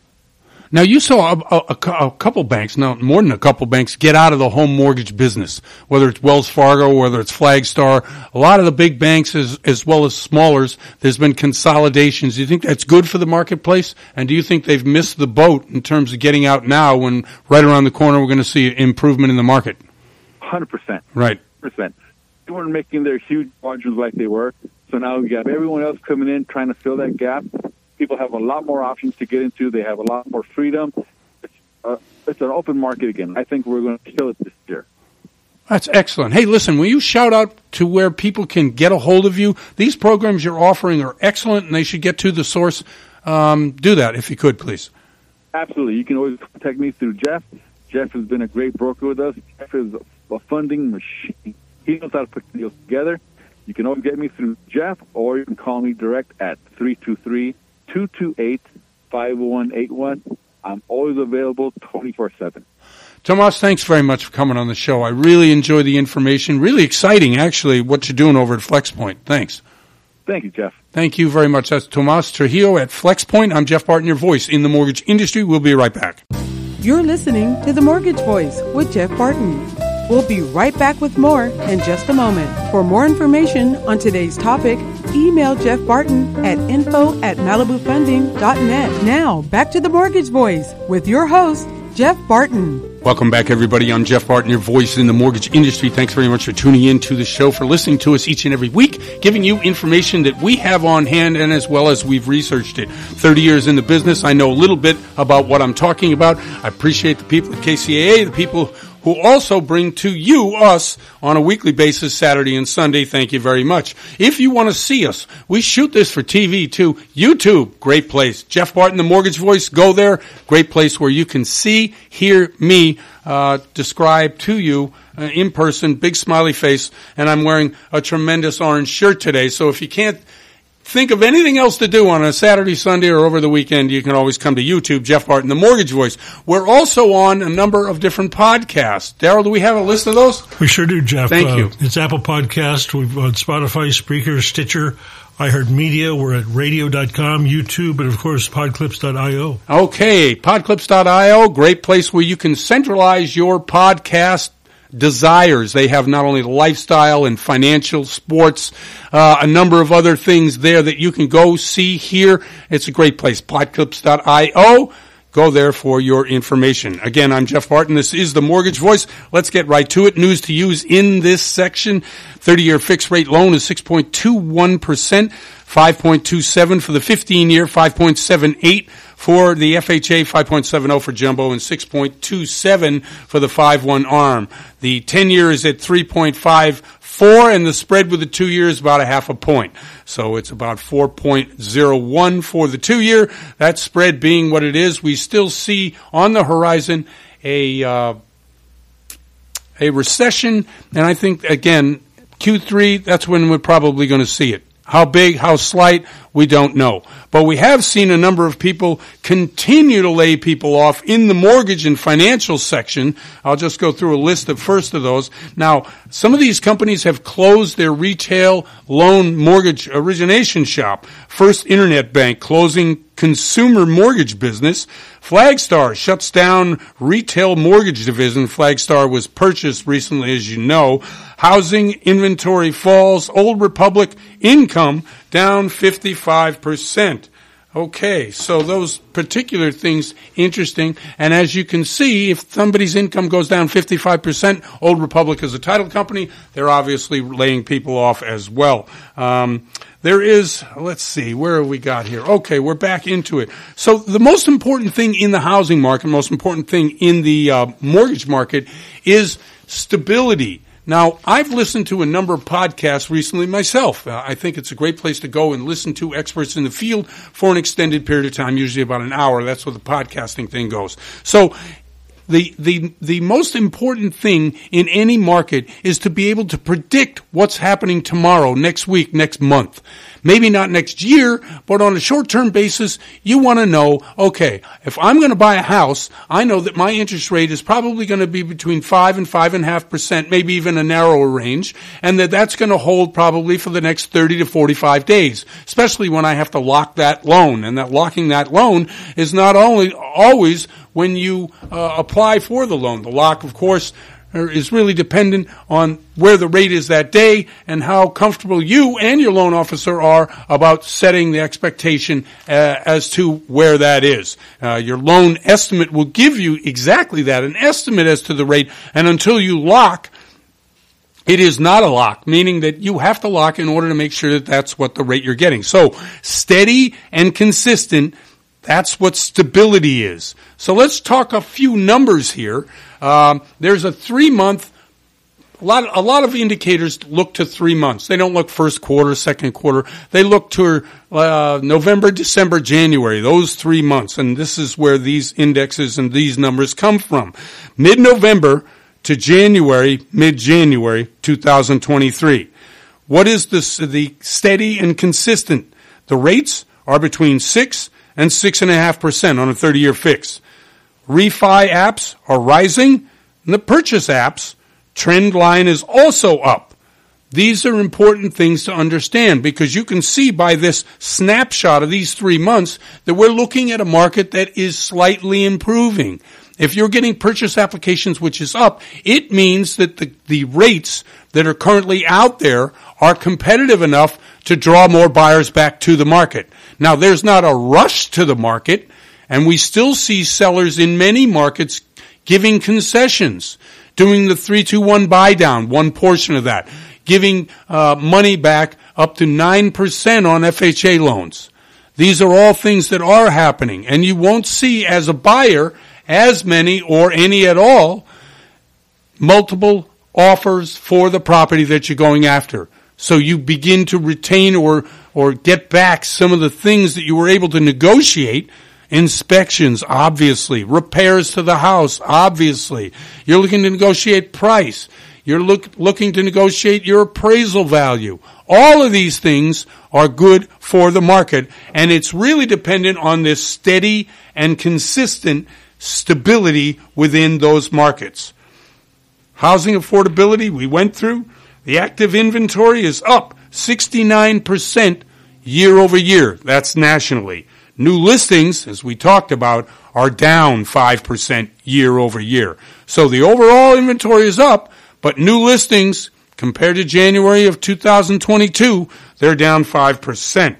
Now, you saw a, a, a couple banks, no, more than a couple banks, get out of the home mortgage business, whether it's Wells Fargo, whether it's Flagstar. A lot of the big banks, as, as well as smallers, there's been consolidations. Do you think that's good for the marketplace? And do you think they've missed the boat in terms of getting out now when right around the corner we're going to see improvement in the market? one hundred percent. Right. one hundred percent. They weren't making their huge margins like they were. So now we got everyone else coming in trying to fill that gap. People have a lot more options to get into. They have a lot more freedom. It's, uh, it's an open market again. I think we're going to kill it this year. That's excellent. Hey, listen, will you shout out to where people can get a hold of you? These programs you're offering are excellent, and they should get to the source. Um, do that, if you could, please. Absolutely. You can always contact me through Jeff. Jeff has been a great broker with us. Jeff is a funding machine. He knows how to put deals together. You can always get me through Jeff, or you can call me direct at three two three, two two eight, five one eight one. I'm always available twenty-four seven. Tomas, thanks very much for coming on the show. I really enjoy the information. Really exciting, actually, what you're doing over at FlexPoint. Thanks. Thank you, Jeff. Thank you very much. That's Tomas Trujillo at FlexPoint. I'm Jeff Barton, your voice in the mortgage industry. We'll be right back. You're listening to The Mortgage Voice with Jeff Barton. We'll be right back with more in just a moment. For more information on today's topic, email Jeff Barton at info at malibu funding dot net. Now, back to The Mortgage Voice with your host, Jeff Barton. Welcome back, everybody. I'm Jeff Barton, your voice in the mortgage industry. Thanks very much for tuning in to the show, for listening to us each and every week, giving you information that we have on hand and as well as we've researched it. thirty years in the business, I know a little bit about what I'm talking about. I appreciate the people at K C A A, the people who also bring to you, us, on a weekly basis, Saturday and Sunday. Thank you very much. If you want to see us, we shoot this for T V too. YouTube, great place. Jeff Barton, the Mortgage Voice, go there. Great place where you can see, hear me uh, describe to you uh, in person, big smiley face, and I'm wearing a tremendous orange shirt today. So if you can't think of anything else to do on a Saturday, Sunday, or over the weekend, you can always come to YouTube, Jeff Barton, the Mortgage Voice. We're also on a number of different podcasts. Daryl, do we have a list of those? We sure do, Jeff. Thank uh, you. It's Apple Podcast. We've on Spotify, Spreaker, Stitcher, iHeartMedia. We're at radio dot com, YouTube, and, of course, podclips dot io. Okay, podclips dot io, great place where you can centralize your podcast desires. They have not only lifestyle and financial, sports, uh, a number of other things there that you can go see here. It's a great place, podclips dot io. Go there for your information. Again, I'm Jeff Barton. This is the Mortgage Voice. Let's get right to it. News to use in this section. thirty-year fixed rate loan is six point two one percent, five point two seven for the fifteen-year, five point seven eight for the F H A, five point seven zero for jumbo, and six point two seven for the five one ARM. The ten-year is at three point five four, and the spread with the two-year is about a half a point. So it's about four point zero one for the two-year. That spread being what it is, we still see on the horizon a uh, a recession, and I think, again, Q three, that's when we're probably going to see it. How big, how slight, We don't know. But we have seen a number of people continue to lay people off in the mortgage and financial section. I'll just go through a list of first of those. Now, some of these companies have closed their retail loan mortgage origination shop. First Internet Bank closing consumer mortgage business. Flagstar shuts down retail mortgage division. Flagstar was purchased recently, as you know. Housing inventory falls. Old Republic income down fifty-five percent. Okay, so those particular things interesting. And as you can see, if somebody's income goes down fifty-five percent, Old Republic is a title company. They're obviously laying people off as well. Um, there is, let's see, where have we got here? Okay, we're back into it. So the most important thing in the housing market, most important thing in the uh, mortgage market is stability. Now, I've listened to a number of podcasts recently myself. Uh, I think it's a great place to go and listen to experts in the field for an extended period of time, usually about an hour. That's where the podcasting thing goes. So the the the most important thing in any market is to be able to predict what's happening tomorrow, next week, next month. Maybe not next year, but on a short-term basis, you want to know, okay, if I'm going to buy a house, I know that my interest rate is probably going to be between five and five and a half percent, maybe even a narrower range, and that that's going to hold probably for the next thirty to forty-five days, especially when I have to lock that loan. And that locking that loan is not only always when you uh, apply for the loan. The lock, of course, is really dependent on where the rate is that day and how comfortable you and your loan officer are about setting the expectation uh, as to where that is. Uh, your loan estimate will give you exactly that, an estimate as to the rate, and until you lock, it is not a lock, meaning that you have to lock in order to make sure that that's what the rate you're getting. So steady and consistent, that's what stability is. So let's talk a few numbers here. Um, there's a three-month, a lot, a lot of indicators look to three months. They don't look first quarter, second quarter. They look to uh, November, December, January, those three months. And this is where these indexes and these numbers come from. Mid-November to January, mid-January two thousand twenty-three. What is this, the steady and consistent? The rates are between six and six and a half percent on a thirty-year fix. Refi apps are rising, and the purchase apps trend line is also up. These are important things to understand because you can see by this snapshot of these three months that we're looking at a market that is slightly improving. If you're getting purchase applications which is up, it means that the, the rates that are currently out there are competitive enough to draw more buyers back to the market. Now, there's not a rush to the market, and we still see sellers in many markets giving concessions, doing the three two one buy down, one portion of that, giving uh, money back up to nine percent on F H A loans. These are all things that are happening, and you won't see as a buyer as many or any at all multiple offers for the property that you're going after. So you begin to retain or or get back some of the things that you were able to negotiate. Inspections, obviously. Repairs to the house, obviously. You're looking to negotiate price. You're look, looking to negotiate your appraisal value. All of these things are good for the market, and it's really dependent on this steady and consistent stability within those markets. Housing affordability, we went through. The active inventory is up sixty-nine percent year over year. That's nationally. New listings, as we talked about, are down five percent year over year. So the overall inventory is up, but new listings, compared to January of two thousand twenty-two, they're down five percent.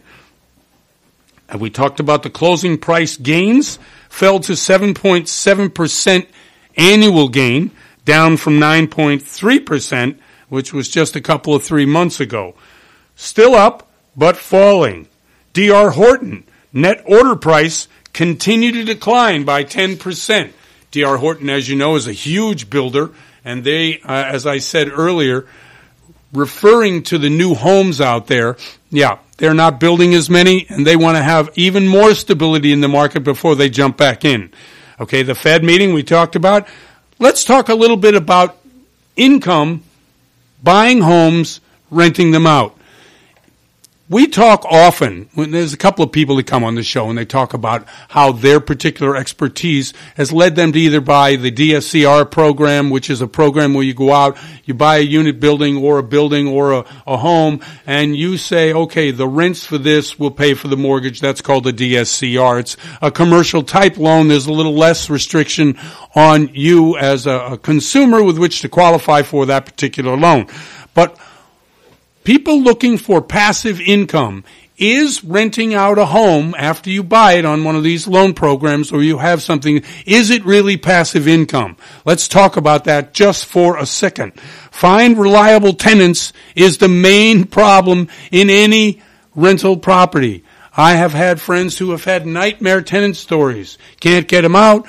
And we talked about the closing price gains, fell to seven point seven percent annual gain, down from nine point three percent, which was just a couple of three months ago. Still up, but falling. D R Horton, net order price continued to decline by ten percent. D R Horton, as you know, is a huge builder, and they, uh, as I said earlier, referring to the new homes out there, yeah, they're not building as many, and they want to have even more stability in the market before they jump back in. Okay, the Fed meeting we talked about. Let's talk a little bit about income, buying homes, renting them out. we talk often, when there's a couple of people that come on the show and they talk about how their particular expertise has led them to either buy the D S C R program, which is a program where you go out, you buy a unit building or a building or a, a home, and you say, okay, the rents for this will pay for the mortgage. That's called a D S C R. It's a commercial type loan. There's a little less restriction on you as a, a consumer with which to qualify for that particular loan. But people looking for passive income, is renting out a home after you buy it on one of these loan programs or you have something, is it really passive income? Let's talk about that just for a second. Find reliable tenants is the main problem in any rental property. I have had friends who have had nightmare tenant stories. Can't get them out.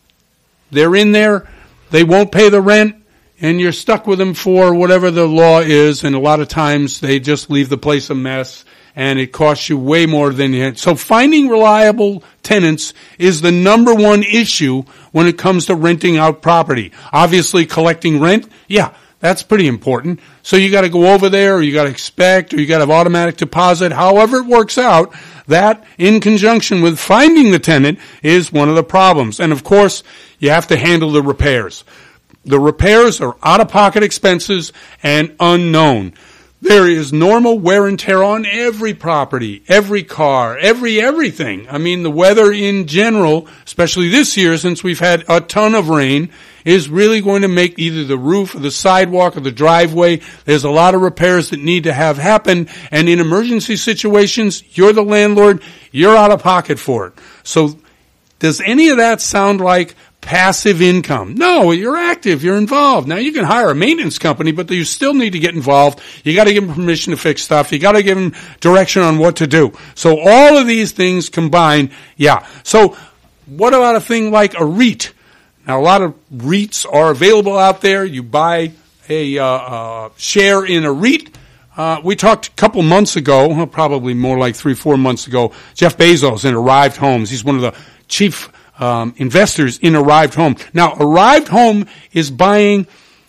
They're in there. They won't pay the rent. And you're stuck with them for whatever the law is, and a lot of times they just leave the place a mess, and it costs you way more than you had. So finding reliable tenants is the number one issue when it comes to renting out property. Obviously, collecting rent, yeah, that's pretty important. So you got to go over there, or you got to expect, or you got to have automatic deposit. However it works out, that in conjunction with finding the tenant is one of the problems. And of course, you have to handle the repairs. The repairs are out-of-pocket expenses and unknown. There is normal wear and tear on every property, every car, every everything. I mean, the weather in general, especially this year since we've had a ton of rain, is really going to make either the roof or the sidewalk or the driveway. There's a lot of repairs that need to have happen. And in emergency situations, you're the landlord, you're out of pocket for it. So does any of that sound like passive income? No, you're active, you're involved. Now you can hire a maintenance company, but you still need to get involved. You got to give them permission to fix stuff. You got to give them direction on what to do. So all of these things combined, yeah. So what about a thing like a REIT? Now a lot of REITs are available out there. You buy a uh, uh, share in a REIT. Uh, we talked a couple months ago, well, probably more like three, four months ago, Jeff Bezos in Arrived Homes. He's one of the chief Um, investors in Arrived Home. Now, Arrived Home is buying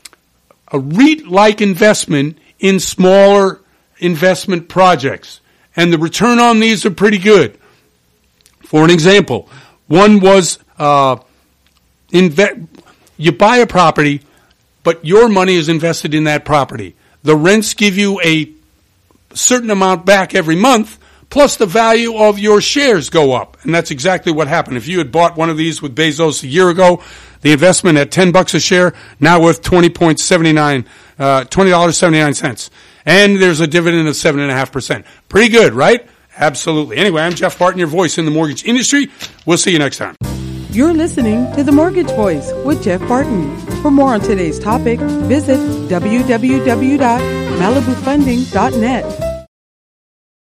a REIT-like investment in smaller investment projects. And the return on these are pretty good. For an example, one was, uh, inve- you buy a property, but your money is invested in that property. The rents give you a certain amount back every month, plus the value of your shares go up. And that's exactly what happened. If you had bought one of these with Bezos a year ago, the investment at ten bucks a share, now worth twenty point seven nine, uh, twenty dollars and seventy-nine cents. And there's a dividend of seven point five percent. Pretty good, right? Absolutely. Anyway, I'm Jeff Barton, your voice in the mortgage industry. We'll see you next time. You're listening to The Mortgage Voice with Jeff Barton. For more on today's topic, visit w w w dot malibu funding dot net.